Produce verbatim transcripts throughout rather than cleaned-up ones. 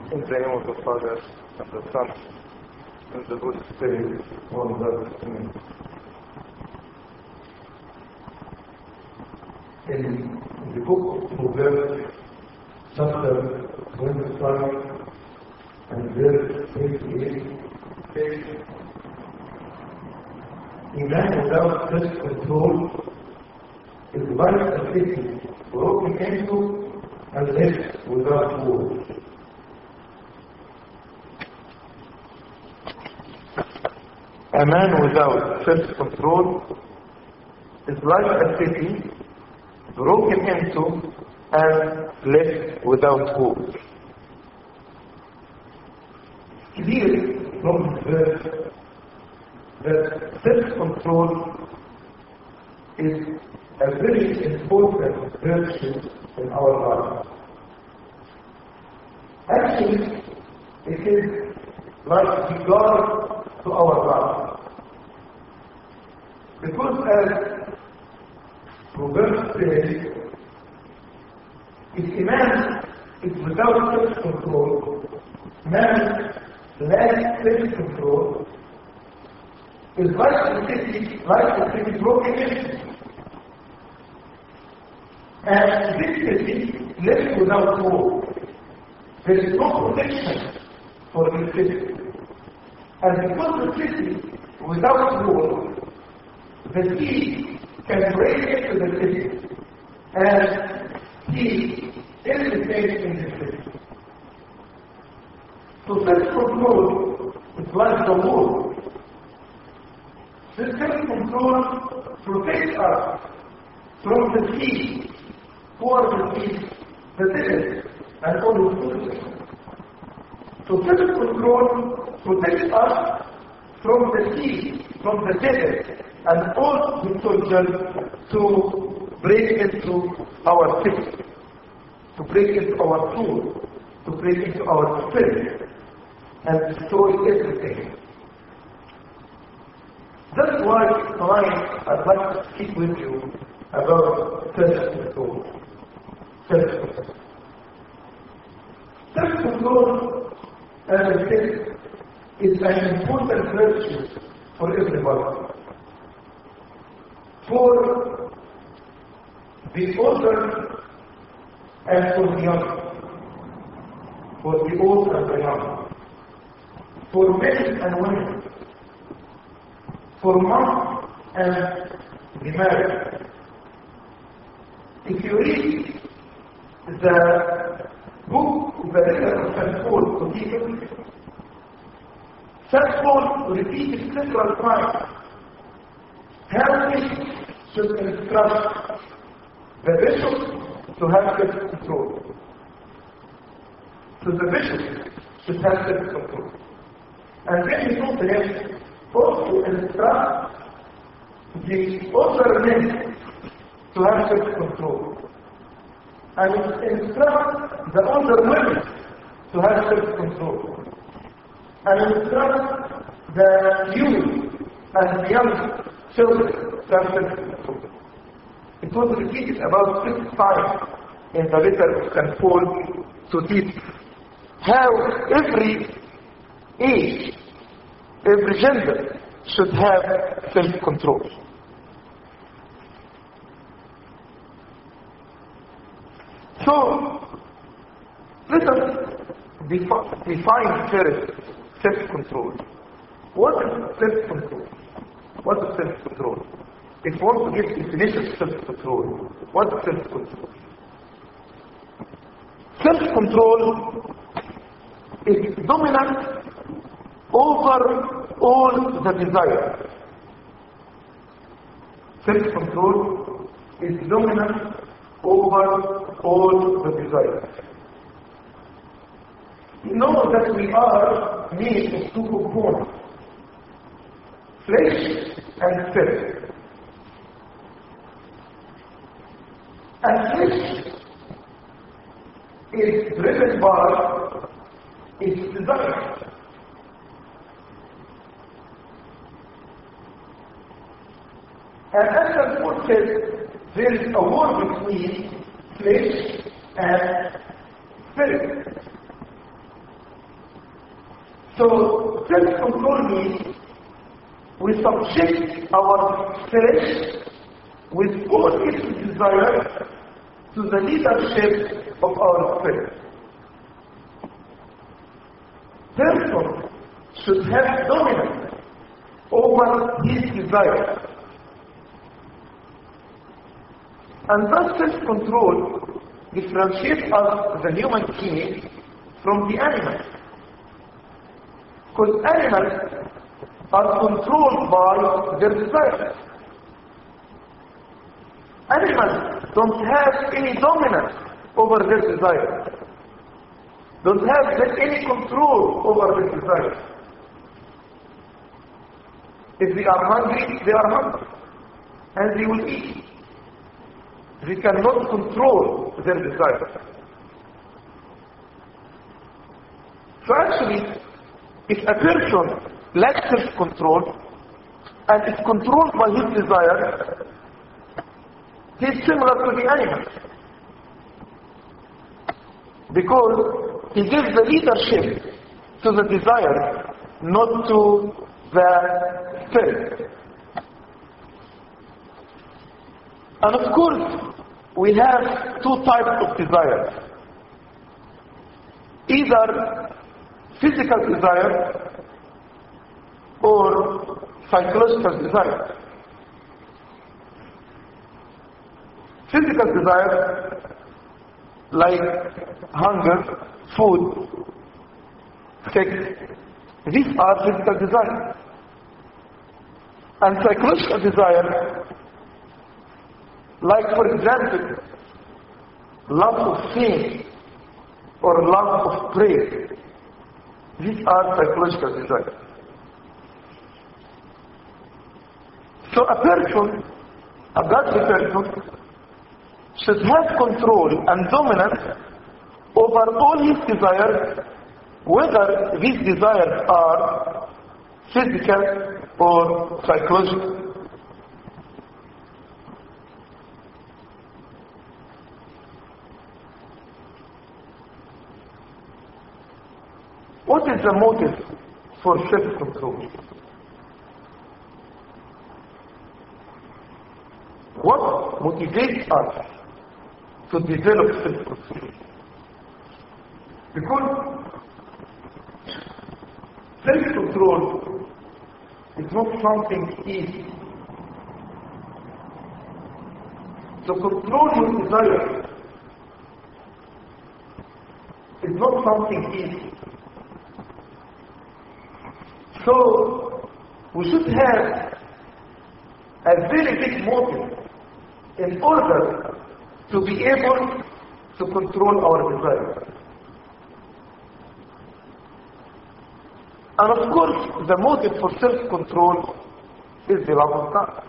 In the name of the Father, and the Son, and the Holy Spirit, one God. Amen. In the book of Proverbs, chapter twenty-five, and verse twenty-eight, says, "A man without self-control is like a city broken into and left without walls." A man without self-control is like a city broken into and left without walls. Clear from this verse that self-control is a very important virtue in our life. Actually, it is like regard to our life. Because as Proverbs says, if a man is without self-control, man lacks self-control, is like a city, like a city broken into. And this city left without wall. There is no protection for the city. And because the city without wall, the sea can break into the city and see everything in the city. So self-control is like the wall. This self-control protects us from the sea, who are the sea, the devil, and all the soldiers. So self-control protects us from the sea, from the devil, and all the soldiers to break into our city, to break into our soul, to break into our spirit, and destroy everything. That's why tonight I'd like to speak with you about self-control. Self-control. Self-control, as I said, is an important virtue for everybody. For the older and for the young. For the old and the young. For men and women. For mom and the married. If you read the book, the letter of Saint Paul to Timothy, Saint Paul repeated several times how we should instruct the bishop to have self-control. So the bishop should have self-control. And then he told him also instruct the older men to have self-control. And instruct the older women to have self-control. And instruct the youth and the young children to have self-control. It was repeated about six times in the letter of Saint Paul to teach how every age, every gender should have self-control. So, let us defi- define first self-control. What is self-control? What is self-control? If you want to give definition of self-control, what is self-control? Self-control is dominant over all the desires. Self-control is dominant over all the desires. Know that we are made of two components, flesh and spirit. And flesh is driven by its desire. And as the Lord said, there is a war between flesh and spirit. So self-control means we subject our flesh with all its desires to the leadership of our spirit. Person should have dominance over his desires. And thus self-control differentiates us, the human being, from the animals. Because animals are controlled by their desires. Animals don't have any dominance over their desires. Don't have any control over their desires. If they are hungry, they are hungry. And they will eat. They cannot control their desires. So actually, if a person lacks self-control and is controlled by his desire, he is similar to the animal. Because he gives the leadership to the desire, not to the spirit. And of course, we have two types of desires. Either physical desire or psychological desire. Physical desire, like hunger, food, sex, these are physical desires. And psychological desire, like for example, love of fame or love of praise, these are psychological desires. So a person, a godly person, should have control and dominance over all his desires, whether these desires are physical or psychological. What is the motive for self-control? What motivates us to develop self-control? Because self-control is not something easy. To control your desires is not something easy. So, we should have a very big motive in order to be able to control our desires. And of course, the motive for self-control is the love of God.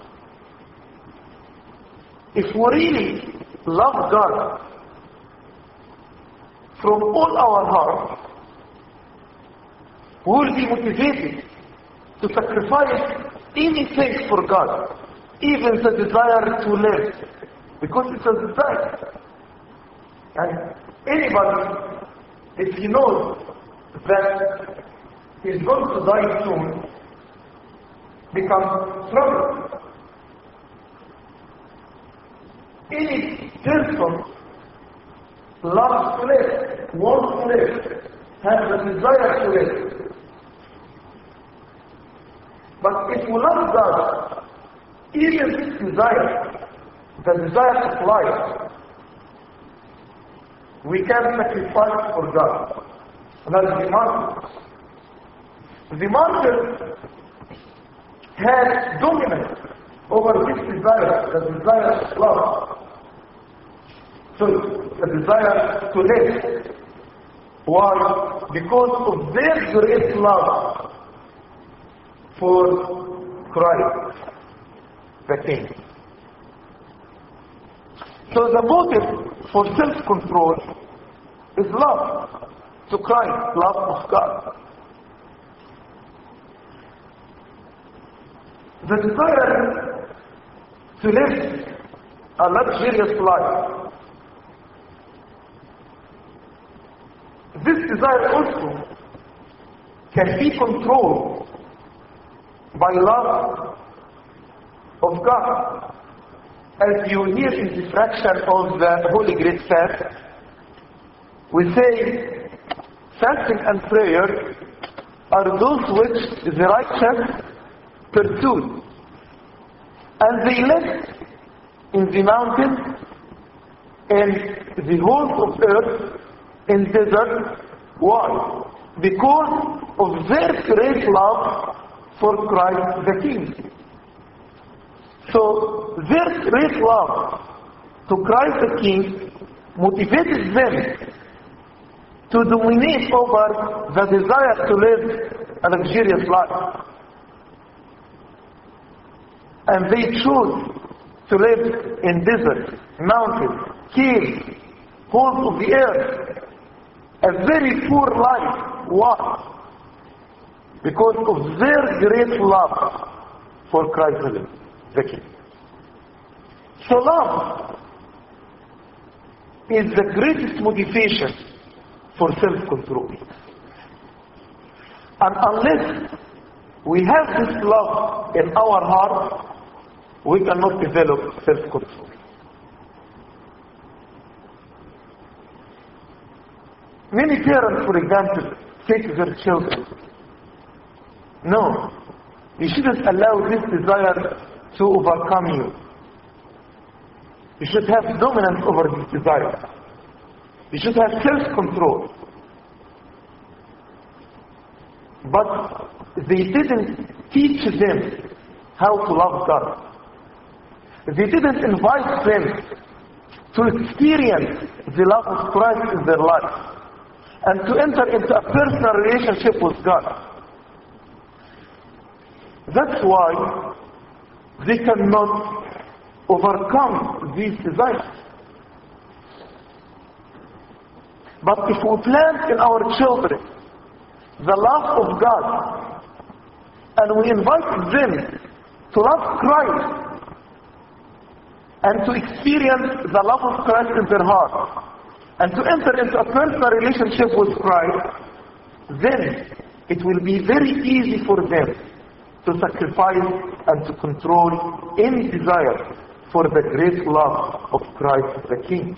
If we really love God from all our heart, we will be motivated to sacrifice anything for God, even the desire to live, because it's a desire. And anybody, if he knows that he's going to die soon, becomes troubled. Any person loves to live, wants to live, has the desire to live. But if we love God, even this desire, the desire of life, we can sacrifice for God. And that is the martyr. The martyr has dominance over this desire, the desire of love. So, the desire to live. Why? Because of their great love for Christ, the King. So the motive for self-control is love to Christ, love of God. The desire to live a luxurious life. This desire also can be controlled by love of God. As you hear in the fraction of the Holy Grace Fast, we say fasting and prayer are those which the righteous pursue. And they live in the mountains, in the whole of earth, in desert. Why? Because of their great love for Christ the King. So their great love to Christ the King motivated them to dominate over the desire to live a luxurious life. And they chose to live in deserts, mountains, caves, holes of the earth, a very poor life. Why? Because of their great love for Christ the King. So love is the greatest motivation for self-control. And unless we have this love in our heart, we cannot develop self-control. Many parents, for example, say to their children, no, you shouldn't allow this desire to overcome you. You should have dominance over this desire. You should have self-control. But they didn't teach them how to love God. They didn't invite them to experience the love of Christ in their life and to enter into a personal relationship with God. That's why they cannot overcome these desires. But if we plant in our children the love of God and we invite them to love Christ and to experience the love of Christ in their heart and to enter into a personal relationship with Christ, then it will be very easy for them to sacrifice and to control any desire for the great love of Christ the King.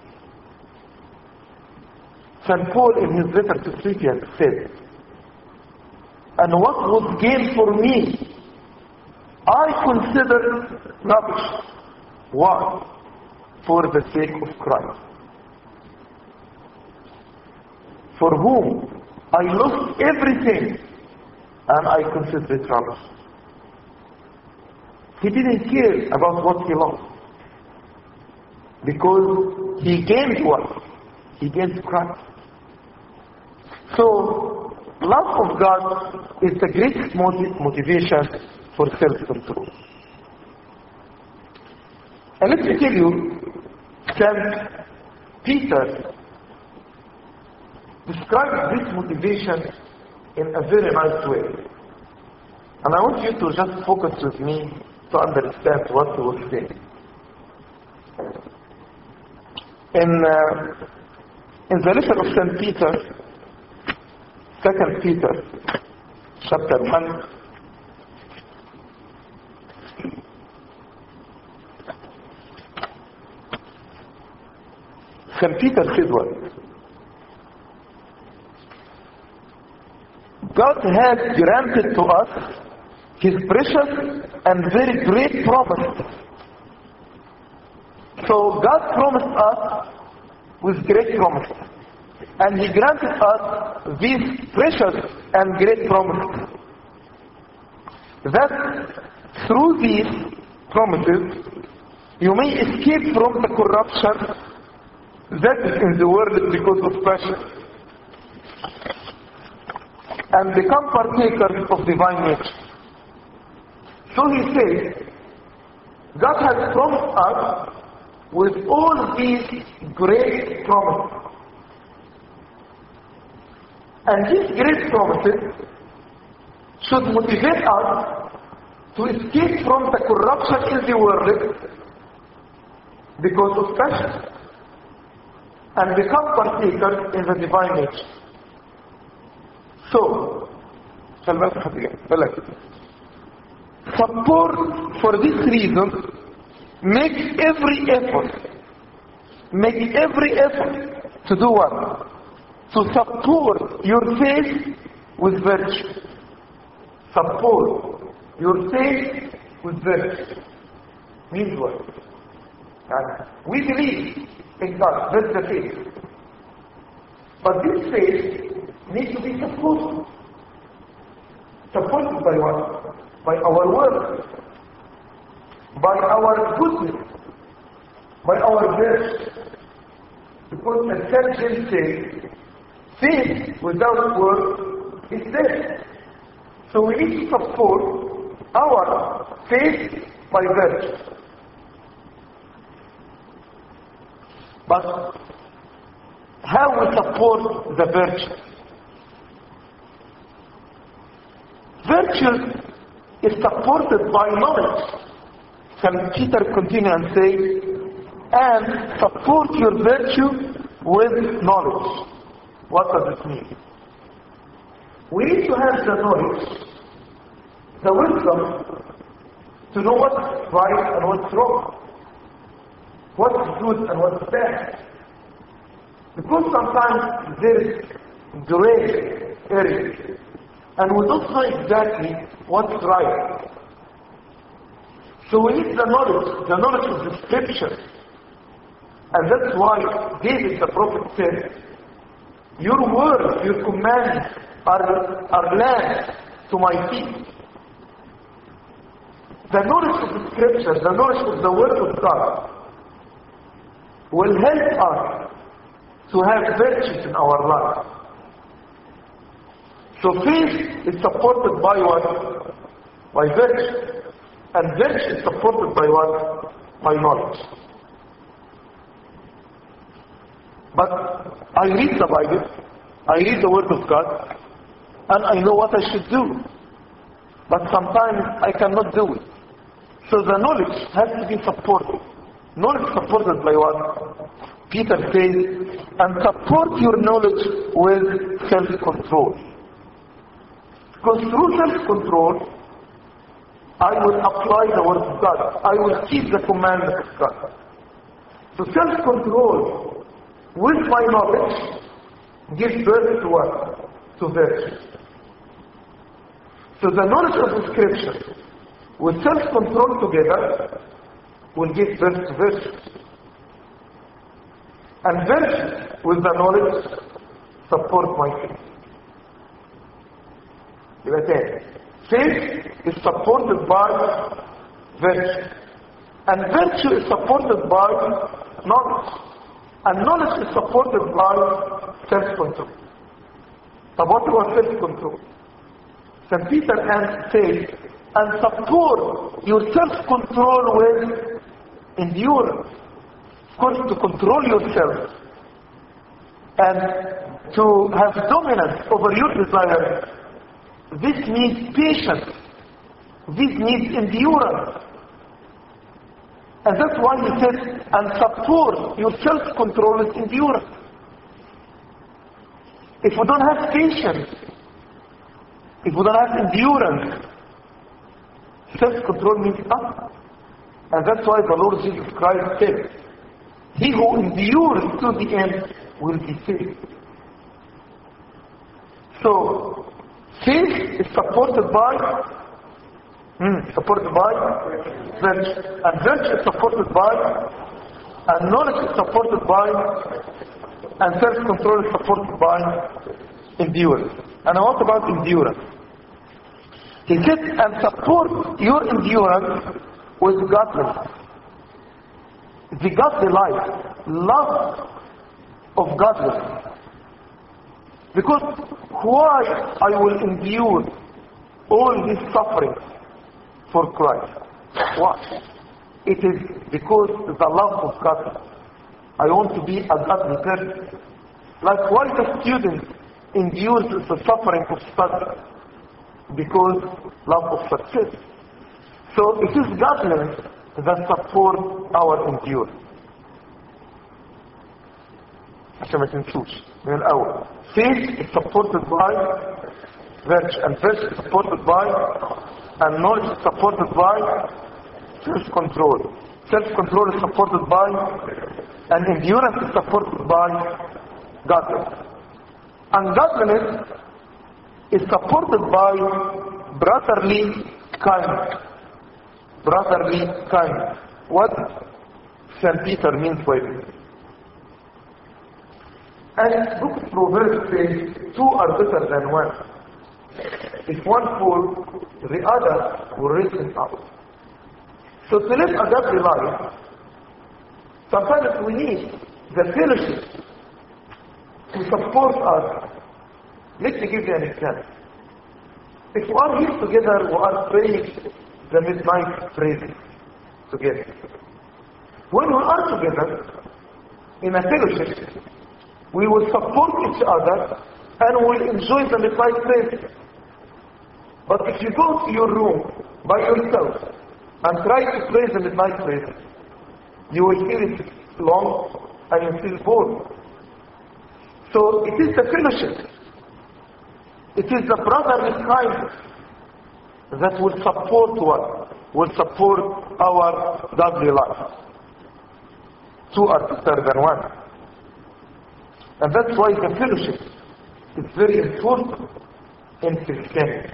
Saint Paul in his letter to Philippians said, and what was gain for me, I consider rubbish. Why? For the sake of Christ, for whom I lost everything and I consider it rubbish. He didn't care about what he lost because he gained what? He gained Christ. So, love of God is the greatest motiv- motivation for self-control. And let me tell you, Saint Peter describes this motivation in a very nice way. And I want you to just focus with me to understand what he was saying. In, uh, in the letter of Saint Peter, Second Peter, chapter one, Saint Peter said what? God has granted to us His precious and very great promise. So God promised us with great promise. And He granted us these precious and great promises. That through these promises, you may escape from the corruption that is in the world because of passion, and become partakers of divine nature. So he says, God has promised us with all these great promises. And these great promises should motivate us to escape from the corruption in the world because of passion and become partakers in the divine nature. So, خلي بالك حد جاي بالك. Support for this reason, make every effort, make every effort to do what? To support your faith with virtue. Support your faith with virtue. Means what? And we believe in God, that's the faith. But this faith needs to be supported. Supported by what? By our work, by our goodness, by our virtue. Because a surgeon says, faith without work is dead. So we need to support our faith by virtue. But how we support the virtue? Virtue is supported by knowledge. Saint Peter continue and say, and support your virtue with knowledge. What does it mean? We need to have the knowledge, the wisdom, to know what's right and what's wrong, what's good and what's bad. Because sometimes there is gray areas, and we don't know exactly what's right. So we need the knowledge, the knowledge of the scripture. And that's why David the prophet said, your words, your commands are, are lamps to my feet. The knowledge of the scripture, the knowledge of the word of God will help us to have virtues in our life. So faith is supported by what? By virtue. And virtue is supported by what? By knowledge. But I read the Bible, I read the Word of God, and I know what I should do. But sometimes I cannot do it. So the knowledge has to be supported. Knowledge supported by what? Peter says, and support your knowledge with self-control. Because through self-control, I will apply the word of God. I will keep the commandments of God. So self-control with my knowledge gives birth to what? To virtue. So the knowledge of the scripture with self-control together will give birth to virtue. And virtue with the knowledge support my faith. Faith is supported by virtue. And virtue is supported by knowledge. And knowledge is supported by self-control. But what was self-control? Saint Peter says, and support your self-control with endurance. Of course, to control yourself and to have dominance over your desires, this needs patience. This needs endurance. And that's why he said, and support your self-control with endurance. If we don't have patience, if we don't have endurance, self-control means nothing. And that's why the Lord Jesus Christ said, he who endures to the end will be saved. So, faith is supported by, hmm, supported by virtue. And virtue is supported by, and knowledge is supported by, and self-control is supported by endurance. And what about endurance? He said, and support your endurance with godliness. The godly life, love of godliness. Because why I will endure all this suffering for Christ? Why? It is because the love of God. I want to be a godly person. Like why the student endures the suffering of study? Because love of success. So it is godliness that supports our endurance. عشان ما تنسوش من الأول. Faith is supported by virtue. And virtue is supported by, and knowledge is supported by self-control. Self-control is supported by, and endurance is supported by godliness. And godliness is supported by brotherly kindness. Brotherly kindness. What Saint Peter means by this? And book of Proverbs says, two are better than one. If one falls, the other will raise him up. So to live a godly life, sometimes we need the fellowship to support us. Let me give you an example. If we are here together, we are praying the midnight prayers together. When we are together in a fellowship, we will support each other and we will enjoy the midnight prayers. But if you go to your room by yourself and try to pray the midnight prayers, you will feel it long and you feel bored. So it is the fellowship. It is the brotherly kindness that will support what? Will support our godly life. Two are better than one. And that's why the fellowship is very important in Christianity.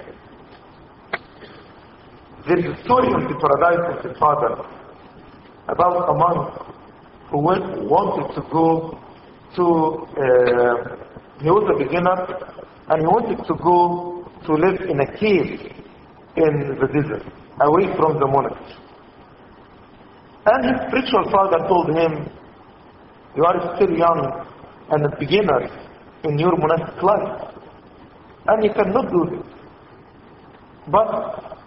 There is a story in the paradise of the Father about a monk who went, wanted to go to, uh, he was a beginner, and he wanted to go to live in a cave in the desert, away from the monastery. And his spiritual father told him, you are still young and a beginner in your monastic life, and you cannot do this. But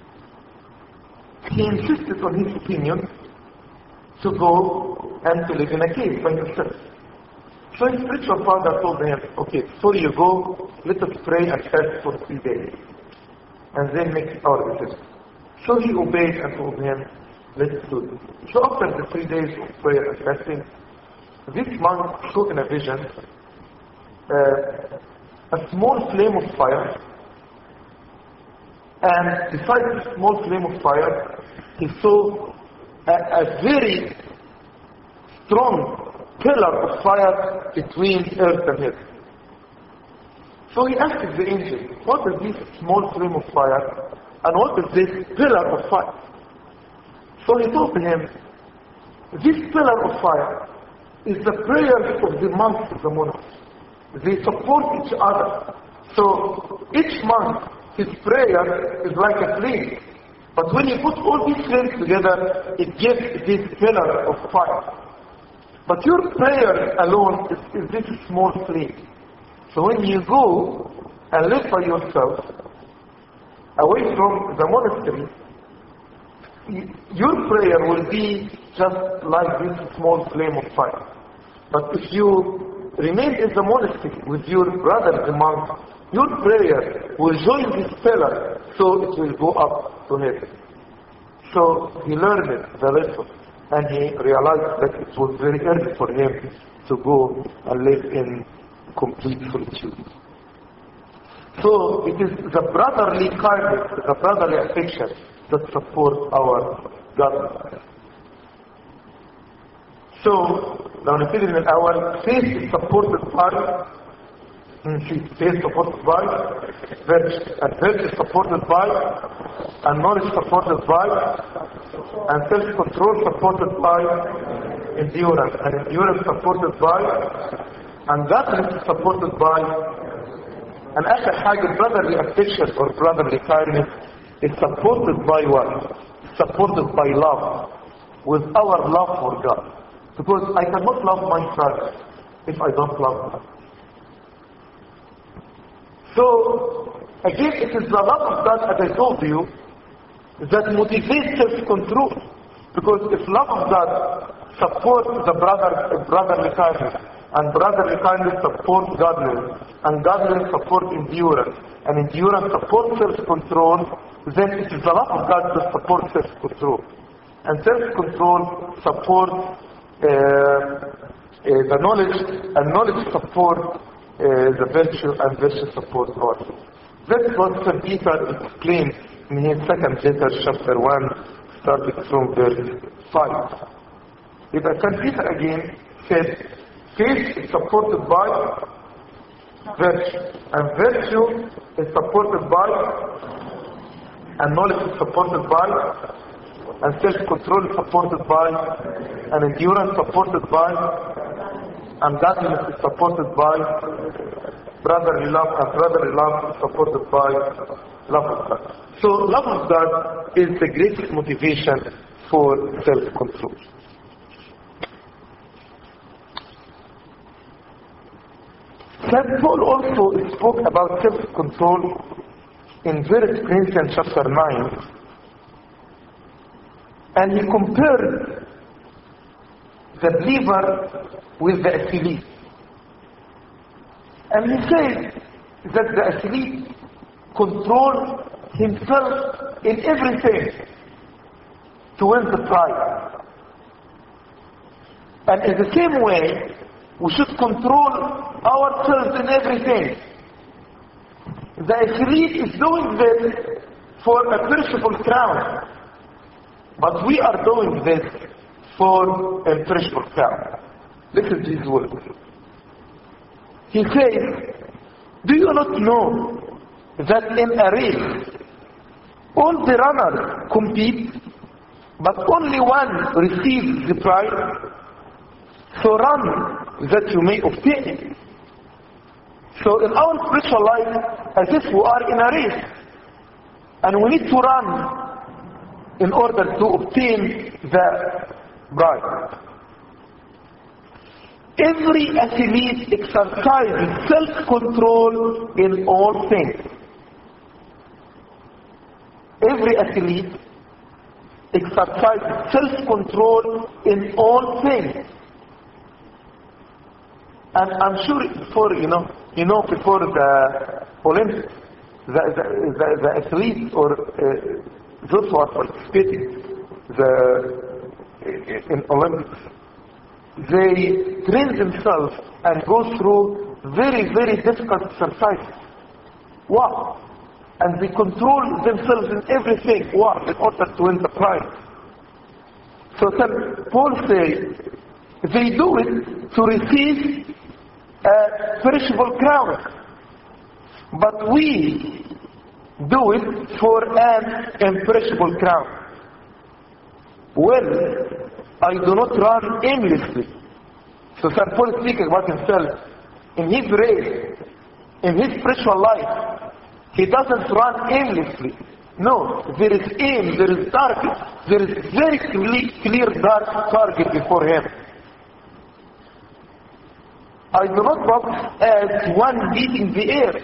he insisted on his opinion to go and to live in a cave by himself. So his spiritual father told him, okay, before you go, let us pray and fast for three days, and then make our decision. So he obeyed and told him, let's do this. So after the three days of prayer and fasting, this monk saw in a vision uh, a small flame of fire, and beside this small flame of fire, he saw a, a very strong pillar of fire between earth and heaven. So he asked the angel, what is this small flame of fire, and what is this pillar of fire? So he told him, this pillar of fire is the prayers of the monks of the monastery. They support each other. So each monk, his prayer is like a flame. But when you put all these flames together, it gives this pillar of fire. But your prayer alone is, is this small flame. So when you go and live by yourself, away from the monastery, your prayer will be just like this small flame of fire. But if you remain in the monastery with your brother, the monk, your prayer will join this pillar, so it will go up to heaven. So he learned the lesson, and he realized that it was very early for him to go and live in complete solitude. So it is the brotherly kindness, the brotherly affection that supports our godliness. So, now نبتدي من الأول, faith is supported by, faith supported by virtue, and virtue is supported by, and knowledge supported by, and self-control supported by endurance, and endurance supported by, and godliness is supported by, and آخر حاجة brotherly affection or brotherly kindness is supported by what? Supported by love, with our love for God. Because I cannot love my brother if I don't love him. So, again, it is the love of God, as I told you, that motivates self-control. Because if love of God supports the brother, brotherly kindness, and brotherly kindness supports godliness, and godliness supports endurance, and endurance supports self-control, then it is the love of God that supports self-control. And self-control supports Uh, uh, the knowledge, and knowledge support uh, the virtue, and virtue support also. That's what Saint Peter explains in his second letter, chapter one, starting from verse five. If Saint Peter again said, faith is supported by virtue, and virtue is supported by, and knowledge is supported by, and self-control is supported by, and endurance supported by, and godliness is supported by brotherly love, and brotherly love is supported by love of God. So love of God is the greatest motivation for self-control. Saint Paul also spoke about self-control in First Corinthians chapter nine, and he compared the believer with the athlete. And he said that the athlete controls himself in everything to win the prize. And in the same way, we should control ourselves in everything. The athlete is doing this for a perishable crown, but we are doing this for a perishable crown. Listen to his words. He says, do you not know that in a race all the runners compete, but only one receives the prize? So run that you may obtain it. So in our spiritual life, as if we are in a race, and we need to run in order to obtain the prize. Every athlete exercises self-control in all things. Every athlete exercises self-control in all things. And I'm sure before, you know, you know, before the Olympics, the, the, the, the athletes or uh, those who are participating the, in Olympics, they train themselves and go through very, very difficult exercises. Wow! And they control themselves in everything. Wow! In order to win the prize. So Saint Paul says, they do it to receive a perishable crown. But we do it for an imperishable crown. Well, I do not run aimlessly. So Saint Paul is speaking about himself. In his race, in his spiritual life, he doesn't run aimlessly. No, there is aim, there is target. There is very clear dark target before him. I do not box as one beating the air.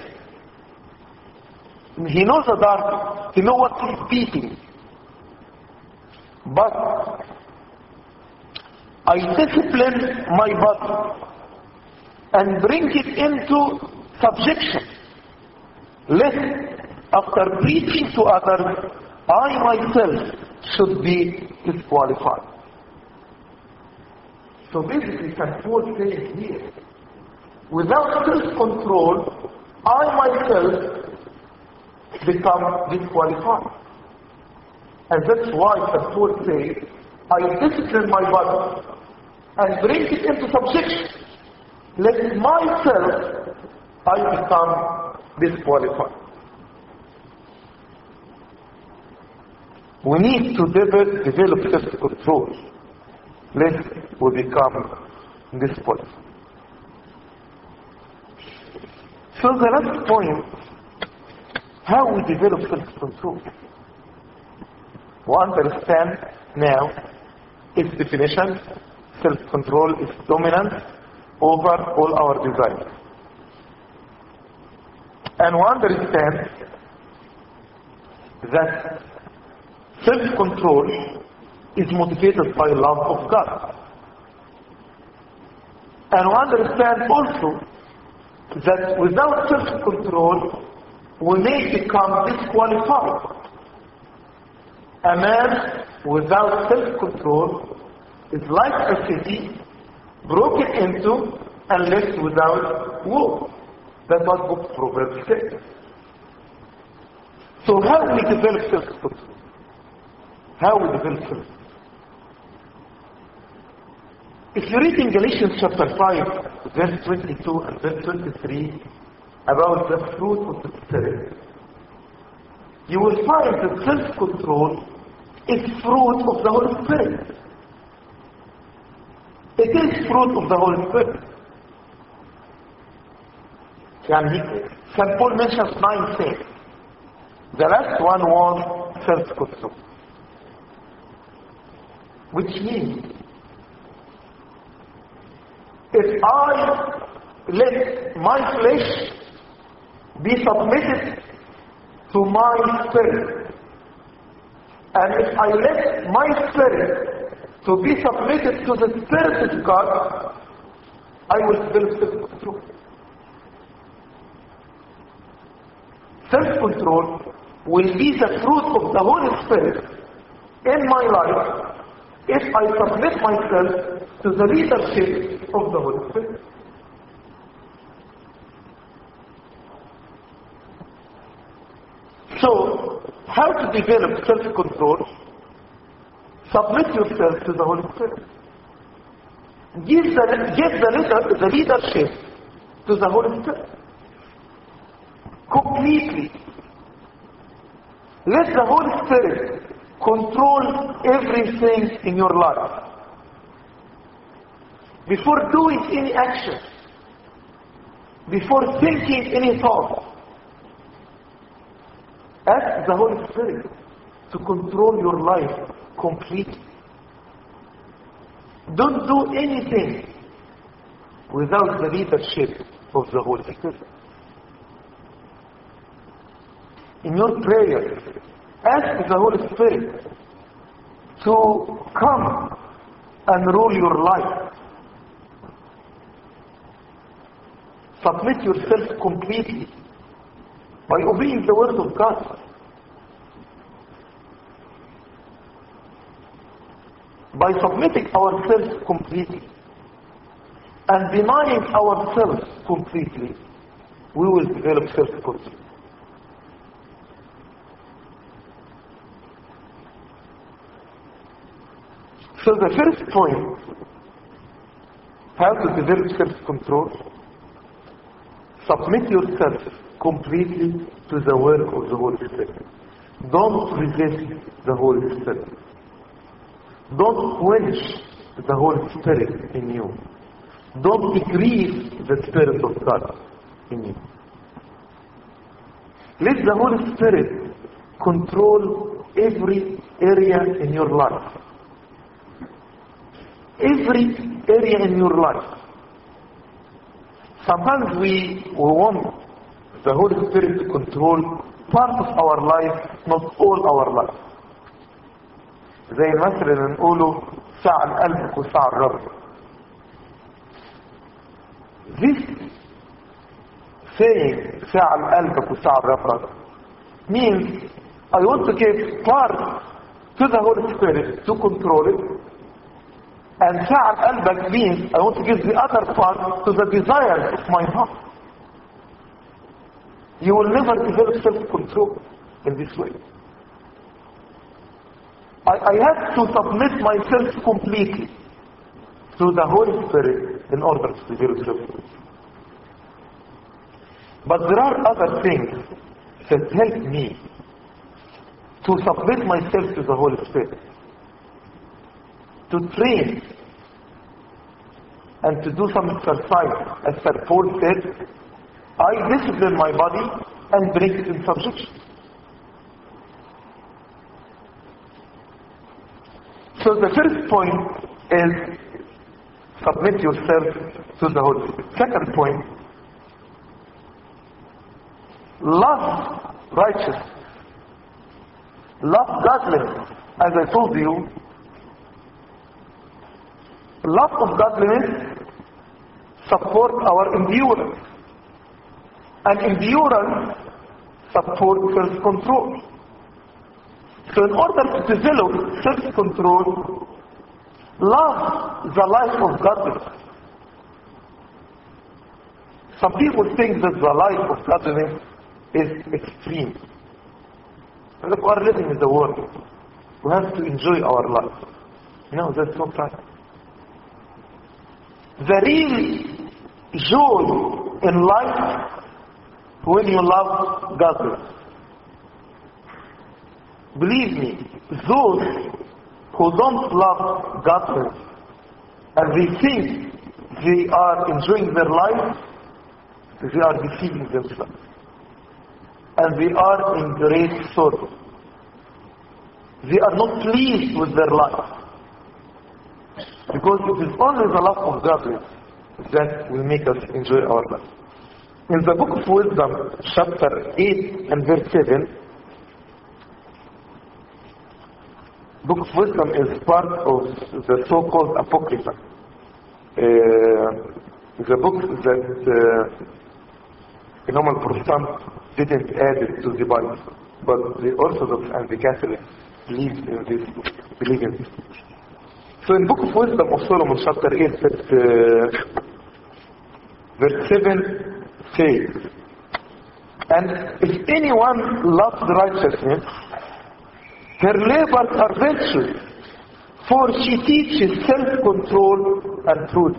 He knows the dark, he knows what he's beating. But I discipline my body and bring it into subjection, lest after preaching to others, I myself should be disqualified. So basically, Saint Paul says here, without self-control, I myself become disqualified. And that's why Saint Paul says, I discipline my body and bring it into subjection, lest myself I become disqualified. We need to develop, develop self-control, lest we become disqualified. So the last point, how we develop self-control. We understand now its definition. Self-control is dominance over all our desires. And we understand that self-control is motivated by love of God. And we understand also that without self-control, we may become disqualified. A man without self-control is like a city broken into and left without walls. That's what book Proverbs says. So how we develop self-control? How we develop self-control? If you read in Galatians chapter five, verse twenty-two and verse twenty-three, about the fruit of the Spirit, you will find that self-control is fruit of the Holy Spirit. It is fruit of the Holy Spirit. يعني Saint Paul mentions nine things. The last one was self-control. Which means, if I let my flesh be submitted to my spirit, and if I let my spirit to be submitted to the Spirit of God, I will develop self-control. Self-control will be the fruit of the Holy Spirit in my life if I submit myself to the leadership of the Holy Spirit. So, how to develop self-control? Submit yourself to the Holy Spirit. Give the, give the, leader, the leadership to the Holy Spirit. Completely. Let the Holy Spirit control everything in your life. Before doing any action, before thinking any thought, ask the Holy Spirit to control your life completely. Don't do anything without the leadership of the Holy Spirit. In your prayer, ask the Holy Spirit to come and rule your life. Submit yourself completely by obeying the word of God. By submitting ourselves completely and denying ourselves completely, we will develop self-control. So the first point, how to develop self-control, submit yourself completely to the work of the Holy Spirit. Don't resist the Holy Spirit. Don't quench the Holy Spirit in you. Don't grieve the Spirit of God in you. Let the Holy Spirit control every area in your life. Every area in your life. Sometimes we, we want the Holy Spirit to control part of our life, not all our life. زي مثلا نقوله ساعة قلبك وساعة الرب. This saying ساعة قلبك وساعة الرب means I want to give part to the Holy Spirit to control it, and ساعة قلبك means I want to give the other part to the desires of my heart. You will never develop self-control in this way. I, I have to submit myself completely to the Holy Spirit in order to develop self-control. But there are other things that help me to submit myself to the Holy Spirit, to train and to do some exercise. As Saint Paul said, I discipline my body and bring it in subjection. So the first point is submit yourself to the Holy Spirit. Second point, love righteousness. Love godliness. As I told you, love of godliness supports our endurance. And endurance supports self-control. So in order to develop self-control, love the life of godliness. Some people think that the life of godliness is extreme. And if we are living in the world, we have to enjoy our life. No, that's not right. The real joy in life when you love God. Believe me, those who don't love God and they think they are enjoying their life, they are deceiving themselves. And they are in great sorrow. They are not pleased with their life. Because it is only the love of God that will make us enjoy our life. In the book of Wisdom, chapter eight and verse seven, book of Wisdom is part of the so-called Apocrypha. Uh, the book that uh, the normal Protestant didn't add it to the Bible, but the Orthodox and the Catholic believe in this book, believe in this book. So in book of Wisdom of Solomon, chapter eight, verse, uh, verse seven says, and if anyone loves righteousness, her labors are virtuous, for she teaches self-control and truth.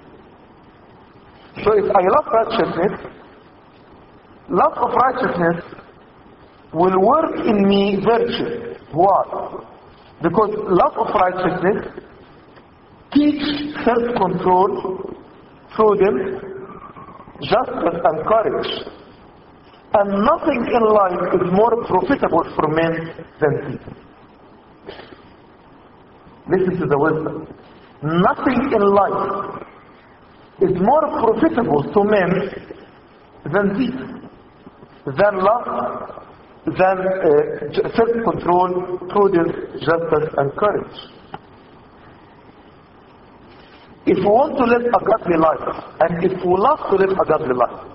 So if I love righteousness, love of righteousness will work in me virtue. Why? Because love of righteousness teach self-control, prudence, justice and courage. And nothing in life is more profitable for men than these. Listen to the wisdom. Nothing in life is more profitable to men than these. Than love, than uh, self-control, prudence, justice and courage. If we want to live a godly life, and if we love to live a godly life,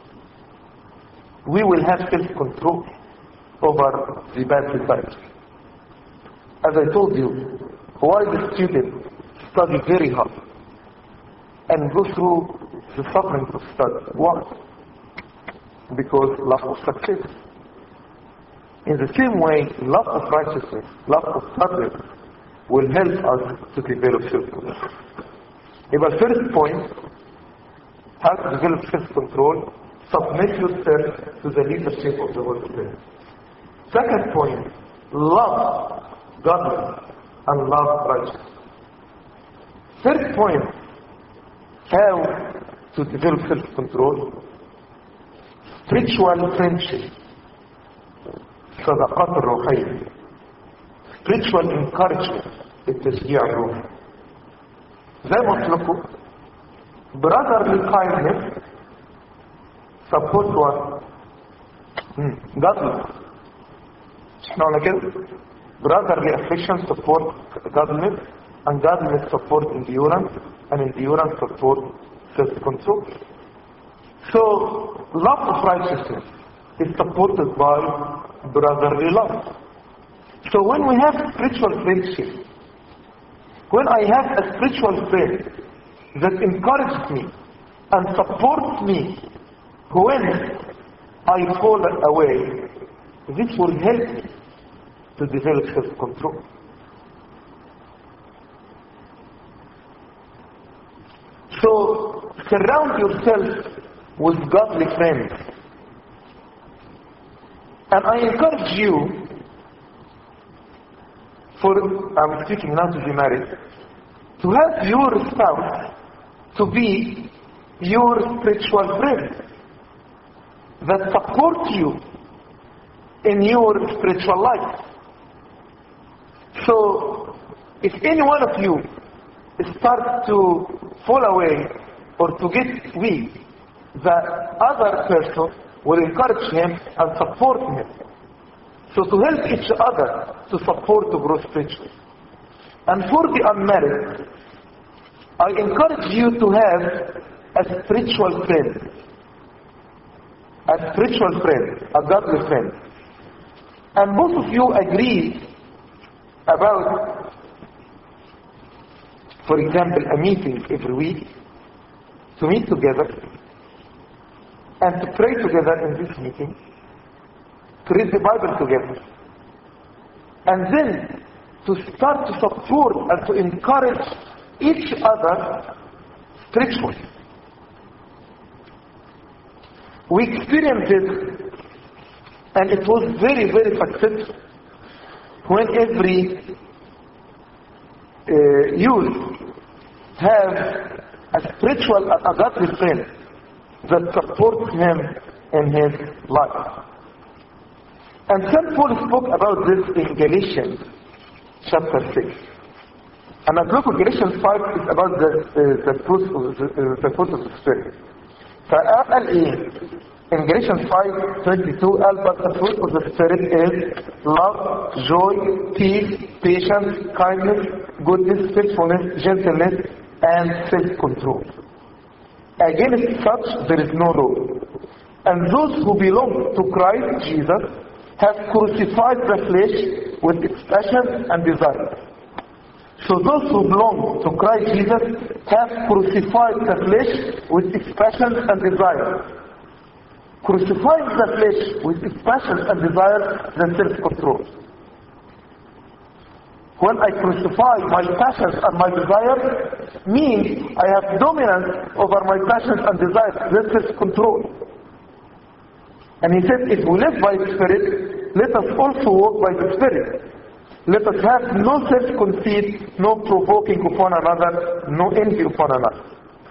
we will have self-control over the bad desires. As I told you, why the student study very hard and go through the suffering of study? Why? Because love of success. In the same way, love of righteousness, love of service will help us to develop self-control. If our first point, how to develop self-control, submit yourself to the leadership of the Holy Spirit. Second point, love godliness and love righteousness. Third point, how to develop self-control, spiritual friendship, صداقات الروحية, spiritual encouragement, التشجيع الروحي. زي ما قلت لكم, brotherly kindness support what? Hmm. godliness. احنا قلنا كده, brotherly affection support godliness, and godliness support endurance, and endurance support self-control. So, love of righteousness is supported by brotherly love. So when we have spiritual friendship, when I have a spiritual friend that encourages me and supports me when I fall away, this will help me to develop self-control. So surround yourself with godly friends. And I encourage you, for I'm speaking now to the married, to have your spouse to be your spiritual friend that supports you in your spiritual life. So, if any one of you starts to fall away or to get weak, the other person will encourage him and support him. So to help each other to support to grow spiritually. And for the unmarried, I encourage you to have a spiritual friend. A spiritual friend, a godly friend. And both of you agree about, for example, a meeting every week, to meet together and to pray together in this meeting, to read the Bible together, and then to start to support and to encourage each other spiritually. We experienced it, and it was very, very successful. When every uh, youth have a spiritual, a godly friend that supports him in his life. And Saint Paul spoke about this in Galatians chapter six. And the book of Galatians five is about the, uh, the fruit of the, uh, the fruit of the Spirit. فقال ايه in Galatians five twenty-two قال but the fruit of the Spirit is love, joy, peace, patience, kindness, goodness, faithfulness, gentleness, and self-control. Against such there is no law. And those who belong to Christ Jesus have crucified the flesh with its passions and desires. So those who belong to Christ Jesus have crucified the flesh with its passions and desires. Crucifying the flesh with its passions and desires is self-control. When I crucify my passions and my desires, means I have dominance over my passions and desires. That's self-control. And he said, if we live by the Spirit, let us also walk by the Spirit. Let us have no self-conceit, no provoking upon another, no envy upon another.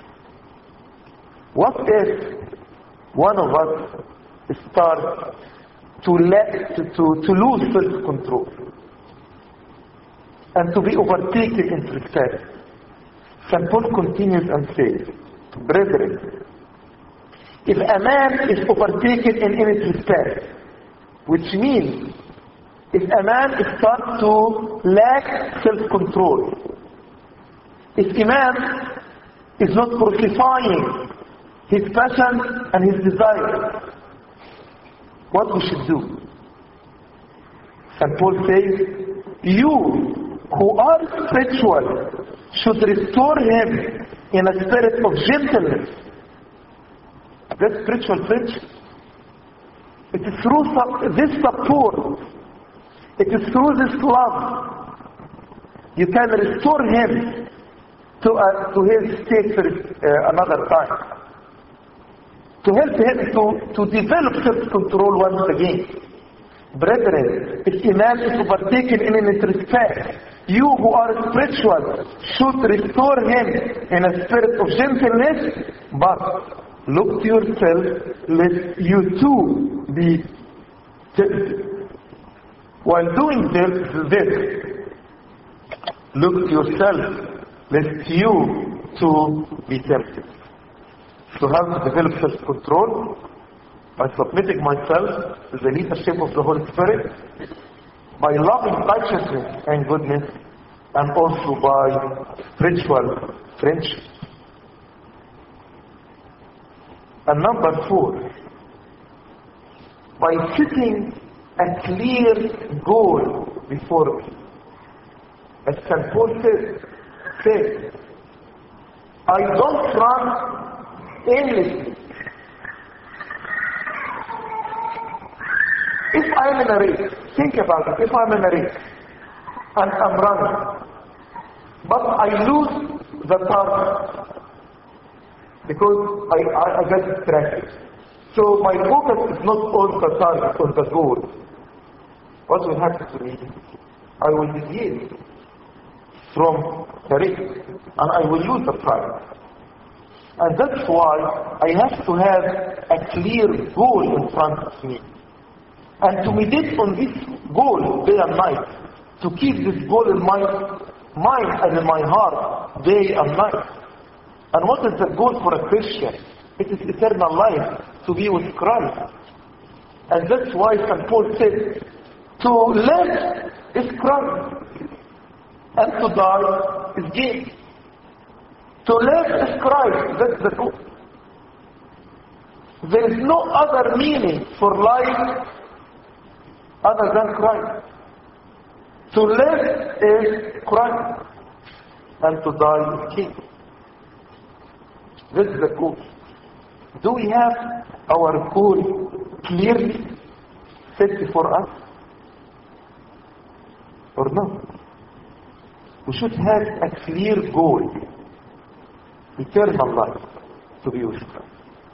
What if one of us starts to let to, to, to lose self-control and to be overtaken in trespass? Saint Paul continues and says, brethren, if a man is overtaken in any trespass, which means if a man starts to lack self-control, if a man is not crucifying his passion and his desire, what we should do? Saint Paul says, you who are spiritual should restore him in a spirit of gentleness. That's spiritual friendship. It is through this support, it is through this love, you can restore him to, uh, to his state for uh, another time. To help him to, to develop self-control once again. Brethren, if a man is overtaken in any trespass, you who are spiritual should restore him in a spirit of gentleness, but look to yourself, lest you too be tempted. While doing this, this, look to yourself, lest you too be tempted. To have to develop self-control by submitting myself to the leadership of the Holy Spirit, by loving righteousness and goodness, and also by spiritual friendship. And number four, by setting a clear goal before me. As Saint Paul says, says, I don't run aimlessly. If I am in a race, think about it, if I am in a race, and I'm running, but I lose the target, because I, I, I get distracted. So my focus is not on the target, on the goal. What will happen to me? I will deviate from the race, and I will lose the target. And that's why I have to have a clear goal in front of me. And to meditate on this goal day and night. To keep this goal in my mind and in my heart day and night. And what is the goal for a Christian? It is eternal life, to be with Christ. And that's why Saint Paul said, to live is Christ, and to die is gain. To live is Christ, that's the goal. There is no other meaning for life other than Christ. To live is Christ, and to die is gain. This is the goal. Do we have our goal clearly set before us? or not. We should have a clear goal, eternal life, to be with Christ.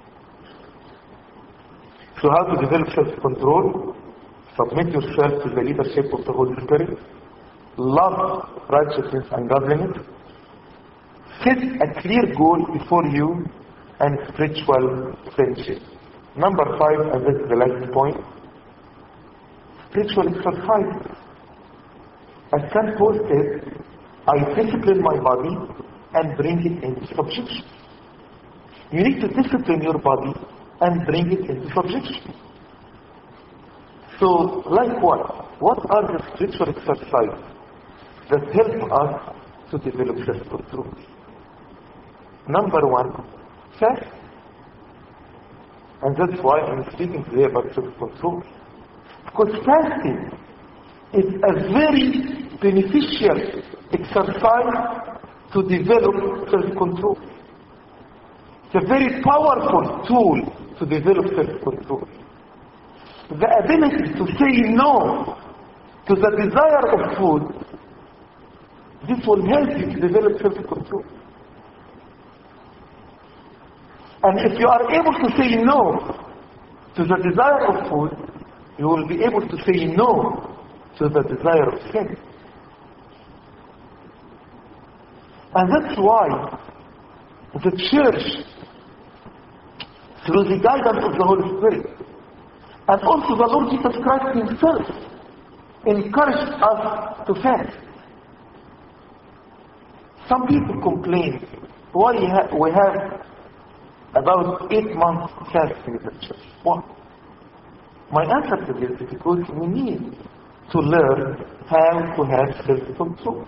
So how to develop self-control? Submit yourself to the leadership of the Holy Spirit. Love righteousness and godliness. Set a clear goal before you and spiritual friendship. Number five, and this is the last point, spiritual exercise. As Saint Paul said, I discipline my body and bring it into subjection. You need to discipline your body and bring it into subjection. So, like what? What are the spiritual exercises that help us to develop self-control? Number one, fast. And that's why I'm speaking today about self-control. Because fasting is a very beneficial exercise to develop self-control. It's a very powerful tool to develop self-control. The ability to say no to the desire of food, this will help you to develop self-control. And if you are able to say no to the desire of food, you will be able to say no to the desire of sin. And that's why the church, through the guidance of the Holy Spirit, and also the Lord Jesus Christ himself, encouraged us to fast. Some people complain, why we have about eight months fasting in the church. Why? My answer to this is because we need to learn how to have self-control.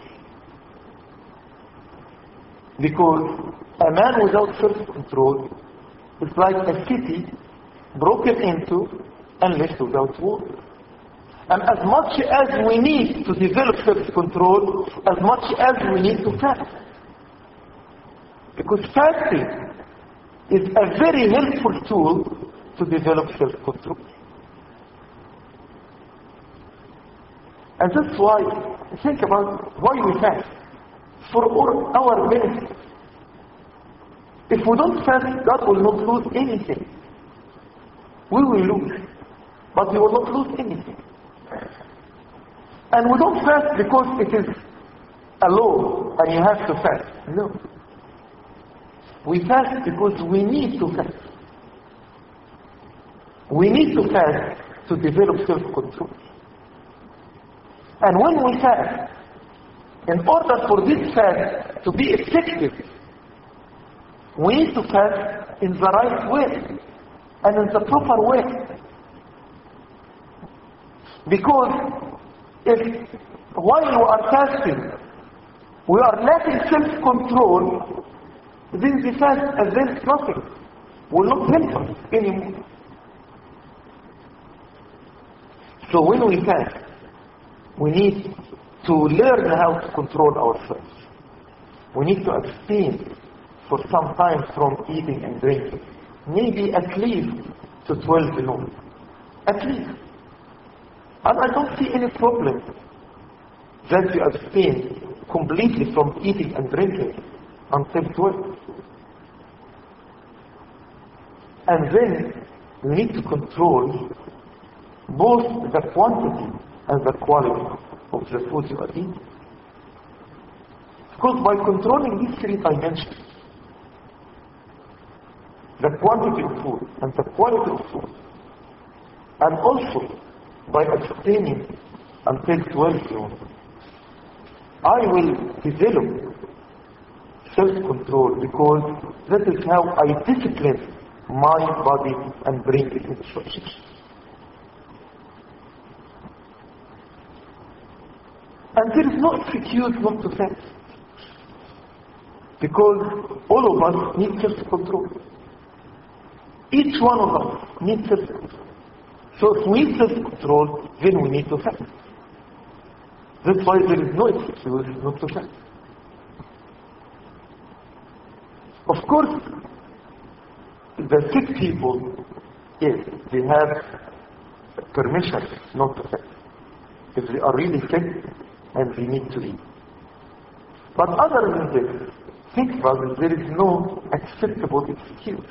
Because a man without self-control is like a city broken into and left without water. And as much as we need to develop self-control, as much as we need to fast. Because fasting is a very helpful tool to develop self-control. And that's why, think about why we fast. For all our benefit. If we don't fast, God will not lose anything. We will lose, but we will not lose anything. And we don't fast because it is a law and you have to fast. No. We fast because we need to fast. We need to fast to develop self-control. And when we fast, in order for this fast to be effective, we need to fast in the right way and in the proper way. Because if while we are fasting, we are lacking self-control, then the fast avails nothing, will not help us anymore. So when we fast, we need to learn how to control ourselves. We need to abstain for some time from eating and drinking. Maybe at least to twelve noon. At least. And I don't see any problem that you abstain completely from eating and drinking until twelve. And then we need to control both the quantity and the quality of the food you are eating. Because by controlling these three dimensions, the quantity of food and the quality of food, and also by abstaining until twelve noon, I will develop self-control, because that is how I discipline my body and bring it into subjection. And there is no excuse not to fast, because all of us need self-control. Each one of us needs self-control. So if we need self-control, then we need to fast. That's why there is no excuse not to fast. Of course, the sick people, yes, they have permission not to fast. If they are really sick, and they need to eat. But other than this, think brothers, there is no acceptable excuse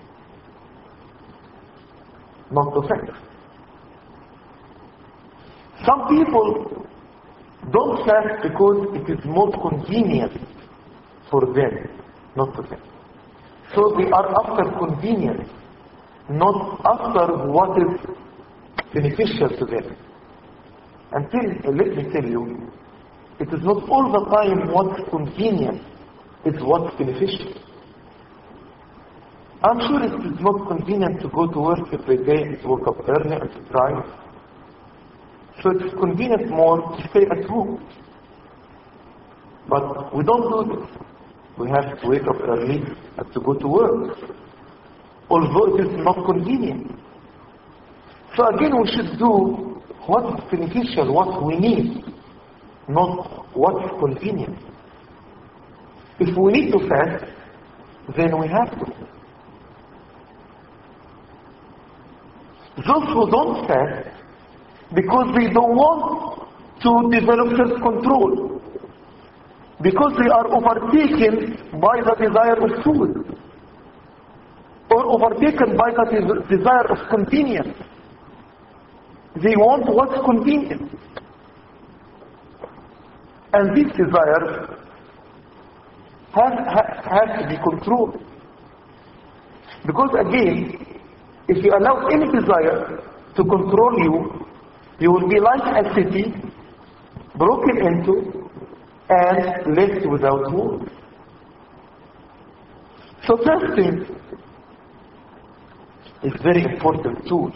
not to fast. Some people don't fast because it is more convenient for them not to fast. So they are after convenience, not after what is beneficial to them. Until, let me tell you, it is not all the time what's convenient, it's what's beneficial. I'm sure it is not convenient to go to work every day and to wake up early and to drive. So it's convenient more to stay at home. But we don't do this. We have to wake up early and to go to work, although it is not convenient. So again, we should do what is beneficial, what we need, not what is convenient. If we need to fast, then we have to. Those who don't fast, because they don't want to develop self-control, because they are overtaken by the desire of food, or overtaken by the desire of convenience. They want what's convenient. And these desires have, have, have to be controlled. Because again, if you allow any desire to control you, you will be like a city broken into and left without walls. So fasting is very important tool.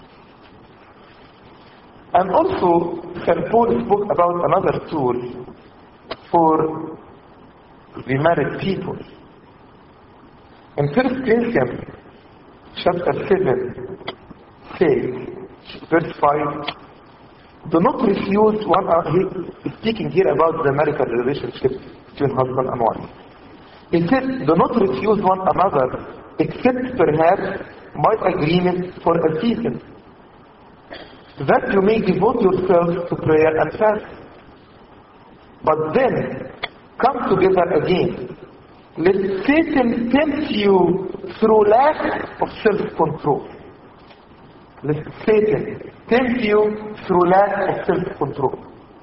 And also, Saint Paul spoke about another tool for the married people. In First Corinthians chapter seven says, verse five, do not refuse one, uh, he is speaking here about the marital relationship between husband and wife. He said, do not refuse one another, except perhaps by agreement for a season, that you may devote yourselves to prayer and fast. But then, come together again. Let Satan tempt you through lack of self-control. Let Satan tempt you through lack of self-control.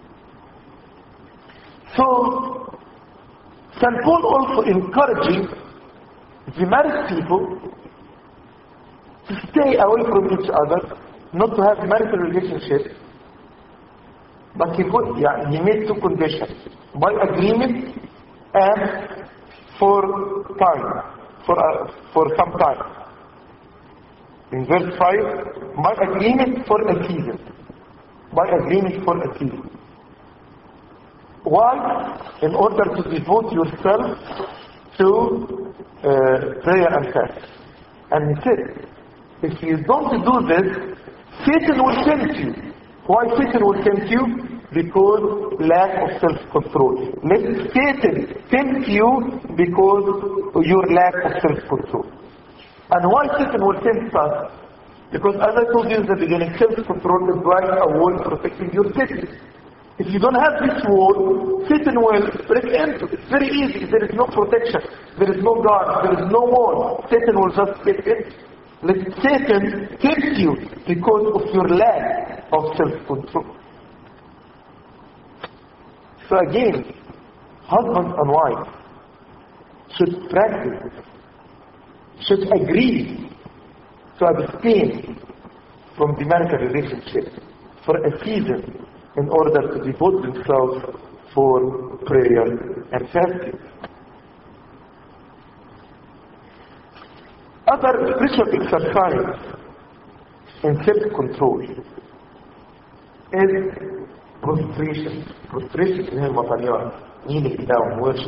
So, Saint Paul also encouraging the married people to stay away from each other, not to have marital relationship, but he put, yeah, he made two conditions: by agreement and for time, for uh, for some time. In verse five, by agreement for a season, by agreement for a season. Why? In order to devote yourself to uh, prayer and fast. And he said, if you don't do this, Satan will tempt you. Why Satan will tempt you? Because lack of self-control. Let Satan tempt you because your lack of self-control. And why Satan will tempt us? Because as I told you in the beginning, self-control is like a wall protecting your city. If you don't have this wall, Satan will break into it. It's very easy. There is no protection. There is no guard. There is no wall. Satan will just get in. Let Satan tempt you because of your lack of self-control. So again, husband and wife should practice, should agree to abstain from the marital relationship for a season in order to devote themselves for prayer and fasting. Other spiritual exercise in self-control is prostration. Prostration in Himmatarian, kneeling down, worship.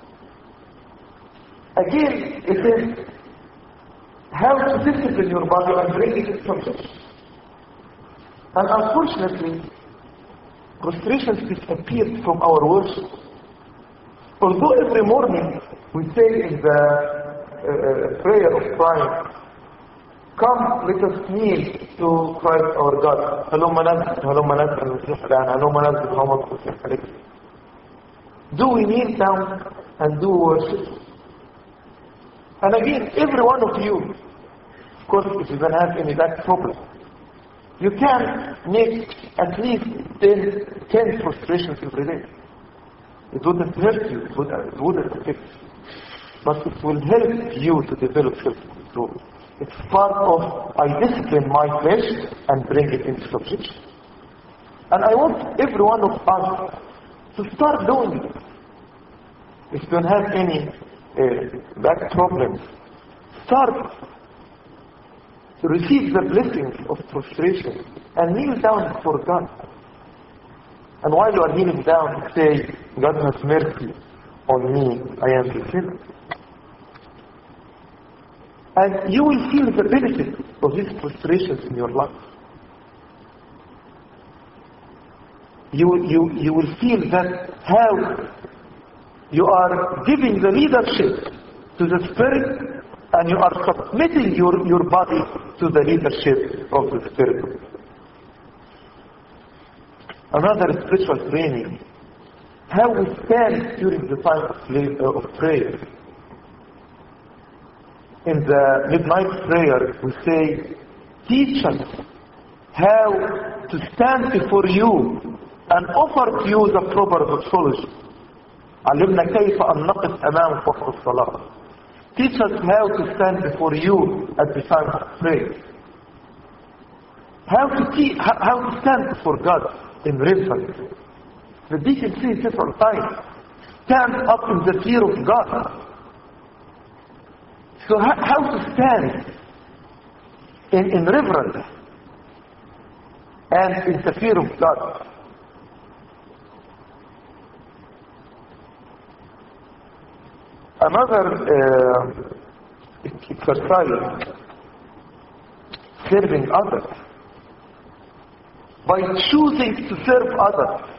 Again, it is how to discipline your body and bring it to submission. And unfortunately, prostration disappeared from our worship. Although every morning we say in the uh, prayer of praying, Come, let us kneel to Christ our God. Hello, Manaz. Hello, Manaz. Hello, Manaz. Muhammad. Do we kneel down and do worship? And again, every one of you, of course, if you don't have any back problem, you can make at least ten, ten prostrations every day. It wouldn't hurt you, it wouldn't, it wouldn't affect you. But it will help you to develop self-control. It's part of, I discipline my flesh and bring it into subjection. And I want every one of us to start doing it. If you don't have any uh, back problems, start to receive the blessings of prostration and kneel down before God. And while you are kneeling down, say, God has mercy on me, I am the sinner. And you will feel the benefit of these prostrations in your life. You, you, you will feel that how you are giving the leadership to the Spirit, and you are submitting your, your body to the leadership of the Spirit. Another spiritual training, how we stand during the time of, of prayer. In the midnight prayer, we say, teach us how to stand before you and offer to you the proper doxology. علمنا كيف أن نقف أمامك وقت الصلاة. Teach us how to stand before you at the time of prayer. How to, te- how to stand before God in reverence. The deacon says several times, stand up in the fear of God. So how, how to stand in, in reverence and in the fear of God. Another uh, exercise, serving others. By choosing to serve others.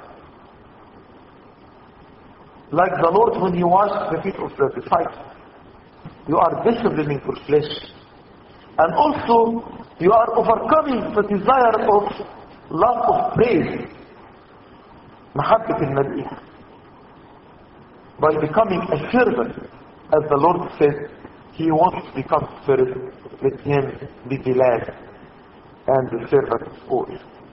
Like the Lord when he washed the feet of the disciples. You are disciplining your flesh. And also, you are overcoming the desire of love of praise. محبة المديح. By becoming a servant, as the Lord said, he wants to become servant. Let him be the last and the servant of all.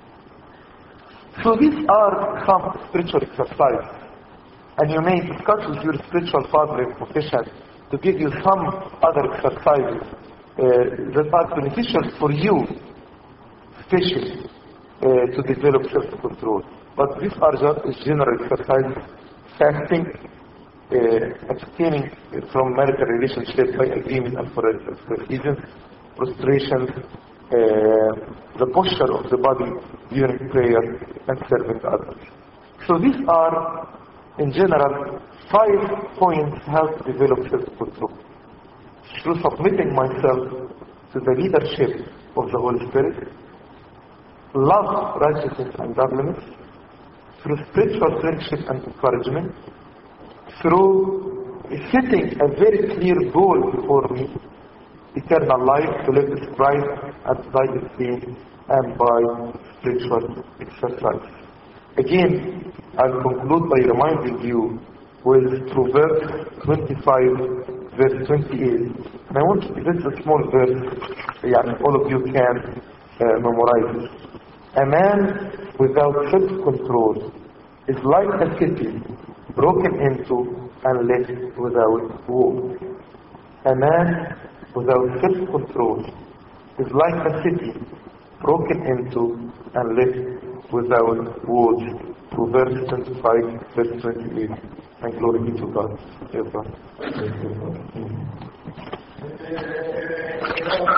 So these are some spiritual exercises. And you may discuss with your spiritual father and profession to give you some other exercises uh, that are beneficial for you, especially uh, to develop self-control. But these are just general exercises: fasting, uh, abstaining from marital relationships by agreement and for reasons, prostration, uh, the posture of the body during prayer, and serving others. So these are, in general, five points how to develop self-control. Through submitting myself to the leadership of the Holy Spirit, love, righteousness, and godliness, through spiritual friendship and encouragement, through setting a very clear goal before me, eternal life, to live with Christ and to die with Him, and by spiritual exercise. Again, I'll conclude by reminding you with Proverbs twenty-five, verse twenty-eight. And I want to, this is a small verse, yeah, all of you can uh, memorize it. A man without self-control is like a city broken into and left without walls. A man without self-control is like a city broken into and left without walls. Proverbs twenty-five, verse twenty-eight. And glory be to God. Yes, God.